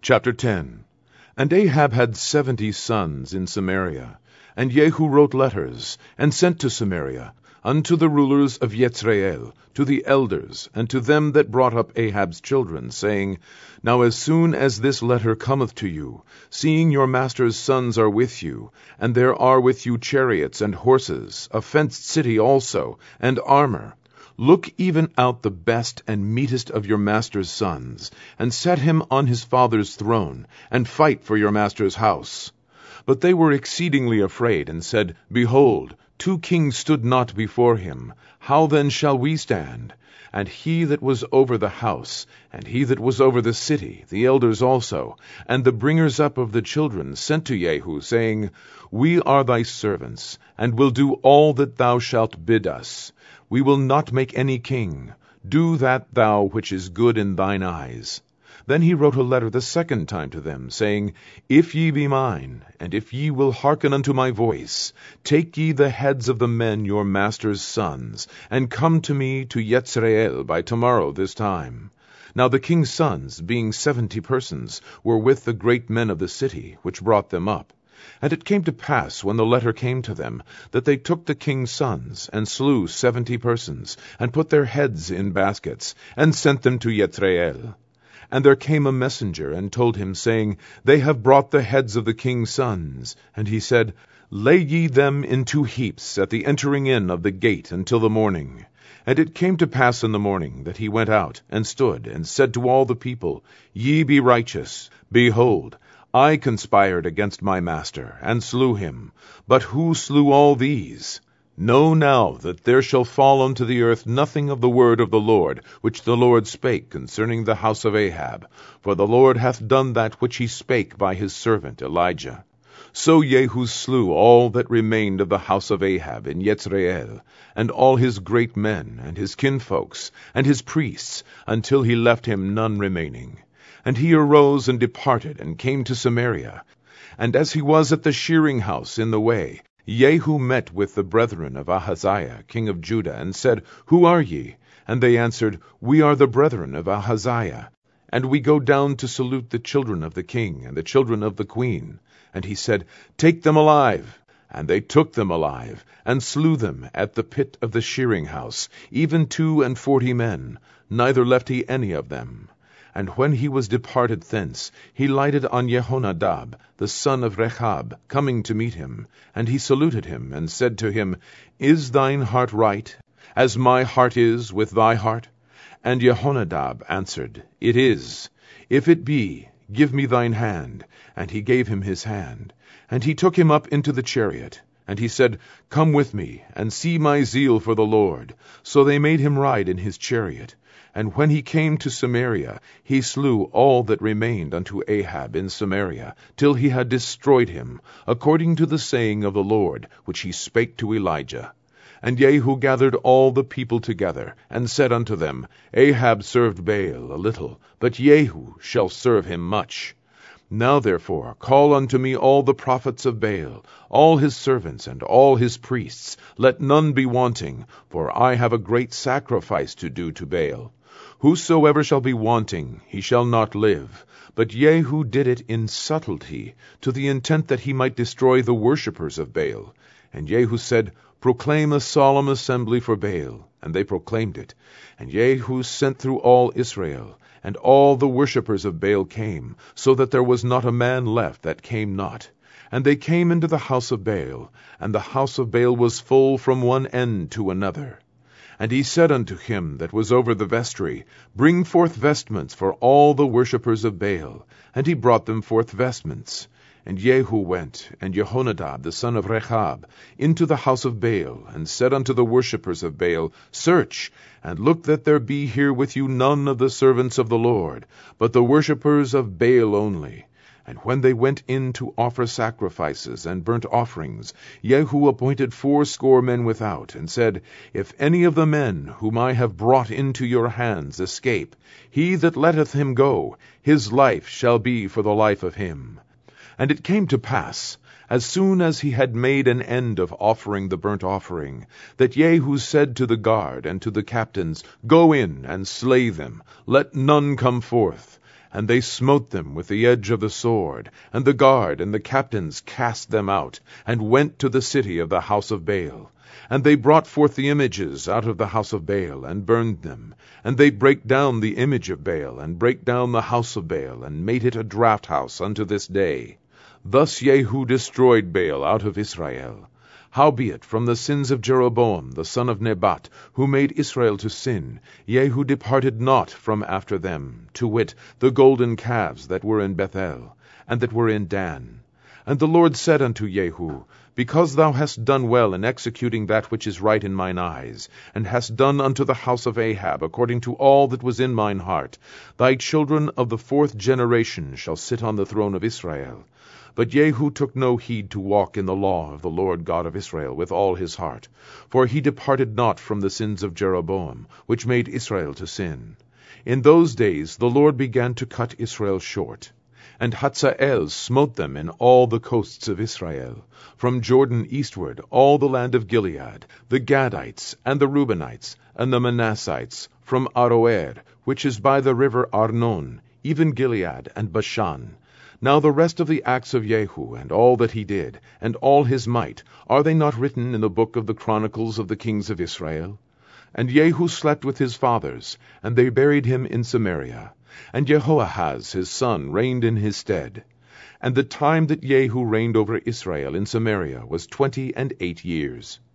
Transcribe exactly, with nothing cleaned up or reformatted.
Chapter ten. And Ahab had seventy sons in Samaria. And Jehu wrote letters, and sent to Samaria, unto the rulers of Yezreel, to the elders, and to them that brought up Ahab's children, saying, Now as soon as this letter cometh to you, seeing your master's sons are with you, and there are with you chariots and horses, a fenced city also, and armor, look even out the best and meetest of your master's sons, and set him on his father's throne, and fight for your master's house. But they were exceedingly afraid, and said, Behold, two kings stood not before him. How then shall we stand? And he that was over the house, and he that was over the city, the elders also, and the bringers up of the children, sent to Jehu, saying, We are thy servants, and will do all that thou shalt bid us. We will not make any king. Do that thou which is good in thine eyes. Then he wrote a letter the second time to them, saying, If ye be mine, and if ye will hearken unto my voice, take ye the heads of the men your master's sons, and come to me to Yezreel by tomorrow this time. Now the king's sons, being seventy persons, were with the great men of the city, which brought them up. And it came to pass, when the letter came to them, that they took the king's sons, and slew seventy persons, and put their heads in baskets, and sent them to Yezreel. And there came a messenger, and told him, saying, They have brought the heads of the king's sons. And he said, Lay ye them in two heaps at the entering in of the gate until the morning. And it came to pass in the morning, that he went out, and stood, and said to all the people, Ye be righteous. Behold, I conspired against my master, and slew him. But who slew all these? Know now that there shall fall unto the earth nothing of the word of the Lord, which the Lord spake concerning the house of Ahab. For the Lord hath done that which he spake by his servant Elijah. So Jehu slew all that remained of the house of Ahab in Yezreel, and all his great men, and his kinfolks, and his priests, until he left him none remaining. And he arose and departed, and came to Samaria. And as he was at the shearing house in the way, Jehu met with the brethren of Ahaziah, king of Judah, and said, Who are ye? And they answered, We are the brethren of Ahaziah, and we go down to salute the children of the king, and the children of the queen. And he said, Take them alive. And they took them alive, and slew them at the pit of the shearing house, even two and forty men, neither left he any of them. And when he was departed thence, he lighted on Jehonadab, the son of Rechab, coming to meet him. And he saluted him, and said to him, Is thine heart right, as my heart is with thy heart? And Jehonadab answered, It is. If it be, give me thine hand. And he gave him his hand. And he took him up into the chariot. And he said, Come with me, and see my zeal for the Lord. So they made him ride in his chariot. And when he came to Samaria, he slew all that remained unto Ahab in Samaria, till he had destroyed him, according to the saying of the Lord, which he spake to Elijah. And Jehu gathered all the people together, and said unto them, Ahab served Baal a little, but Jehu shall serve him much. Now therefore call unto me all the prophets of Baal, all his servants, and all his priests. Let none be wanting, for I have a great sacrifice to do to Baal. Whosoever shall be wanting, he shall not live. But Jehu did it in subtlety, to the intent that he might destroy the worshippers of Baal. And Jehu said, Proclaim a solemn assembly for Baal. And they proclaimed it. And Jehu sent through all Israel, and all the worshippers of Baal came, so that there was not a man left that came not. And they came into the house of Baal, and the house of Baal was full from one end to another. And he said unto him that was over the vestry, Bring forth vestments for all the worshippers of Baal. And he brought them forth vestments. And Jehu went, and Jehonadab the son of Rechab, into the house of Baal, and said unto the worshippers of Baal, Search, and look that there be here with you none of the servants of the Lord, but the worshippers of Baal only. And when they went in to offer sacrifices and burnt offerings, Jehu appointed fourscore men without, and said, If any of the men whom I have brought into your hands escape, he that letteth him go, his life shall be for the life of him. And it came to pass, as soon as he had made an end of offering the burnt offering, that Jehu said to the guard and to the captains, Go in and slay them, let none come forth. And they smote them with the edge of the sword, and the guard and the captains cast them out, and went to the city of the house of Baal. And they brought forth the images out of the house of Baal, and burned them. And they brake down the image of Baal, and brake down the house of Baal, and made it a draught house unto this day. Thus Jehu destroyed Baal out of Israel. Howbeit from the sins of Jeroboam the son of Nebat, who made Israel to sin, Jehu departed not from after them, to wit, the golden calves that were in Bethel, and that were in Dan. And the Lord said unto Jehu, Because thou hast done well in executing that which is right in mine eyes, and hast done unto the house of Ahab according to all that was in mine heart, thy children of the fourth generation shall sit on the throne of Israel. But Jehu took no heed to walk in the law of the Lord God of Israel with all his heart, for he departed not from the sins of Jeroboam, which made Israel to sin. In those days the Lord began to cut Israel short. And Hazael smote them in all the coasts of Israel, from Jordan eastward, all the land of Gilead, the Gadites, and the Reubenites, and the Manassites, from Aroer, which is by the river Arnon, even Gilead and Bashan. Now the rest of the acts of Jehu, and all that he did, and all his might, are they not written in the book of the chronicles of the kings of Israel? And Jehu slept with his fathers, and they buried him in Samaria. And Jehoahaz his son reigned in his stead. And the time that Jehu reigned over Israel in Samaria was twenty and eight years.